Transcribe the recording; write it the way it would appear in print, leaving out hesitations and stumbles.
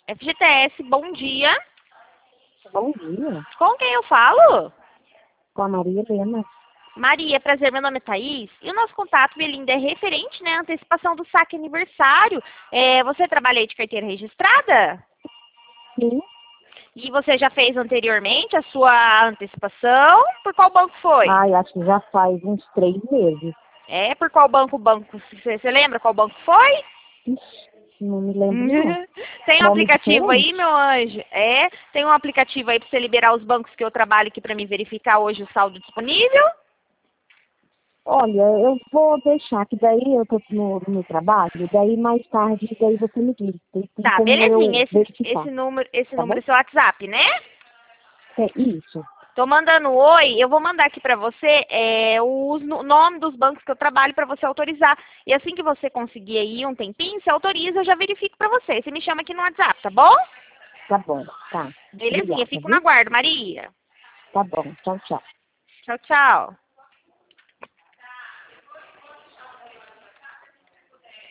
FGTS, bom dia. Bom dia, Com quem eu falo? com a Maria Helena. Maria, prazer, meu nome é Thaís. E o nosso contato, Belinda, é referente, né, à antecipação do saque aniversário. Você trabalha aí de carteira registrada? Sim. E você já fez anteriormente a sua antecipação? Por qual banco foi? Ai, acho que já faz uns 3 meses. Por qual banco? Você lembra qual banco foi? Ixi, não me lembro não. Tem um Nome aplicativo aí, diferente? meu anjo? Tem um aplicativo aí para você liberar os bancos que eu trabalho aqui para me verificar hoje o saldo disponível? Olha, eu vou deixar, que daí eu tô no trabalho, daí mais tarde, daí você me diz. Tem Tá, como belezinha. eu Esse verificar, número, tá bom? é seu WhatsApp, né? É isso, Tô mandando oi, eu vou mandar aqui pra você o nome dos bancos que eu trabalho pra você autorizar. E assim que você conseguir aí um tempinho, você autoriza, eu já verifico pra você. Você me chama aqui no WhatsApp, tá bom? tá bom, tá. Belezinha, Obrigada, fico no viu? aguardo, Maria. Tá bom, tchau, tchau. Tchau, tchau.